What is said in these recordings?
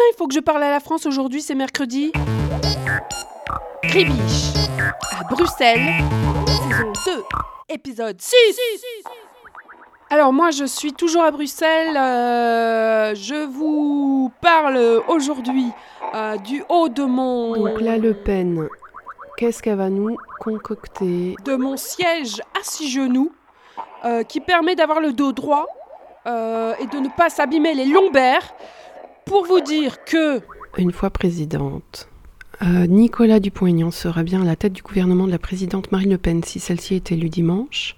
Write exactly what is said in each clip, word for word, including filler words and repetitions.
il faut que je parle à la France aujourd'hui, c'est mercredi. Gribiche, à Bruxelles, saison deux, épisode six. Alors moi, je suis toujours à Bruxelles. Euh, je vous parle aujourd'hui euh, du haut de mon... Donc la Le Pen, qu'est-ce qu'elle va nous concocter? De mon siège à six genoux, euh, qui permet d'avoir le dos droit euh, et de ne pas s'abîmer les lombaires, pour vous dire que... Une fois présidente, euh, Nicolas Dupont-Aignan sera bien à la tête du gouvernement de la présidente Marine Le Pen si celle-ci est élue dimanche.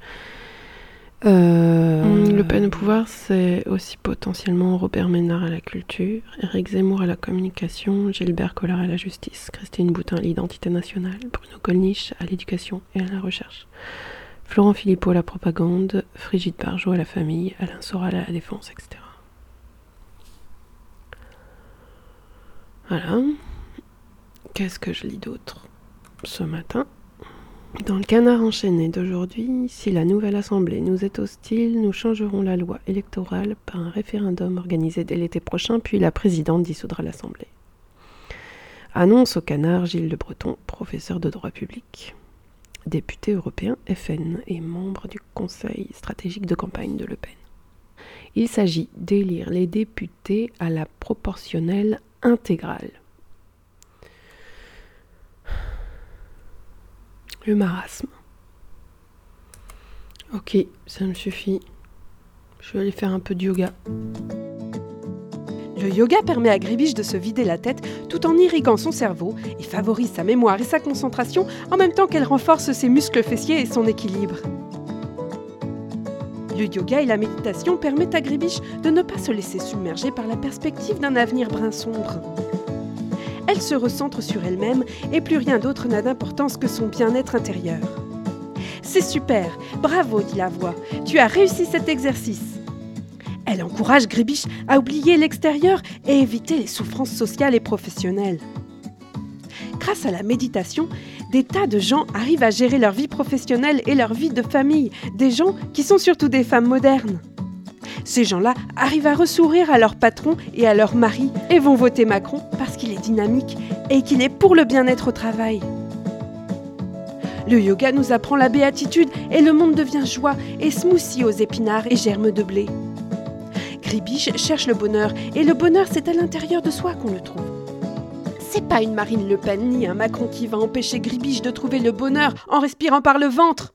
Euh, Le Pen au pouvoir, c'est aussi potentiellement Robert Ménard à la culture, Éric Zemmour à la communication, Gilbert Collard à la justice, Christine Boutin à l'identité nationale, Bruno Gollnisch à l'éducation et à la recherche, Florent Philippot à la propagande, Brigitte Bardot à la famille, Alain Soral à la défense, et cetera. Voilà. Qu'est-ce que je lis d'autre ce matin ? Dans le canard enchaîné d'aujourd'hui, si la nouvelle assemblée nous est hostile, nous changerons la loi électorale par un référendum organisé dès l'été prochain, puis la présidente dissoudra l'assemblée. Annonce au canard Gilles Le Breton, professeur de droit public, député européen F N et membre du conseil stratégique de campagne de Le Pen. Il s'agit d'élire les députés à la proportionnelle intégrale. Le marasme. Ok, ça me suffit. Je vais aller faire un peu de yoga. Le yoga permet à Gribiche de se vider la tête tout en irriguant son cerveau et favorise sa mémoire et sa concentration en même temps qu'elle renforce ses muscles fessiers et son équilibre. Le yoga et la méditation permettent à Gribiche de ne pas se laisser submerger par la perspective d'un avenir brun sombre. Elle se recentre sur elle-même et plus rien d'autre n'a d'importance que son bien-être intérieur. C'est super, bravo, dit la voix, tu as réussi cet exercice. Elle encourage Gribiche à oublier l'extérieur et éviter les souffrances sociales et professionnelles. Grâce à la méditation, des tas de gens arrivent à gérer leur vie professionnelle et leur vie de famille, des gens qui sont surtout des femmes modernes. Ces gens-là arrivent à ressourire à leur patron et à leur mari et vont voter Macron parce qu'il est dynamique et qu'il est pour le bien-être au travail. Le yoga nous apprend la béatitude et le monde devient joie et smoothie aux épinards et germes de blé. Gribiche cherche le bonheur et le bonheur c'est à l'intérieur de soi qu'on le trouve. C'est pas une Marine Le Pen ni un Macron qui va empêcher Gribiche de trouver le bonheur en respirant par le ventre.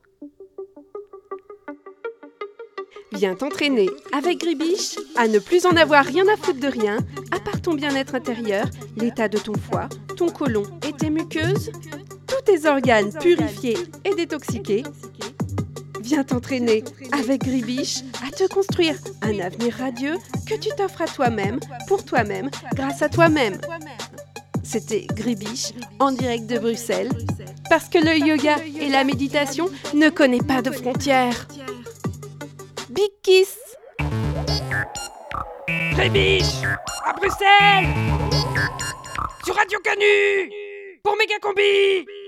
Viens t'entraîner avec Gribiche à ne plus en avoir rien à foutre de rien, à part ton bien-être intérieur, l'état de ton foie, ton côlon et tes muqueuses, tous tes organes purifiés et détoxiqués. Viens t'entraîner avec Gribiche à te construire un avenir radieux que tu t'offres à toi-même, pour toi-même, grâce à toi-même. C'était Gribiche en direct de Bruxelles, parce que le yoga et la méditation ne connaissent pas de frontières. Big kiss. Gribiche à Bruxelles sur Radio Canu pour Méga Combi.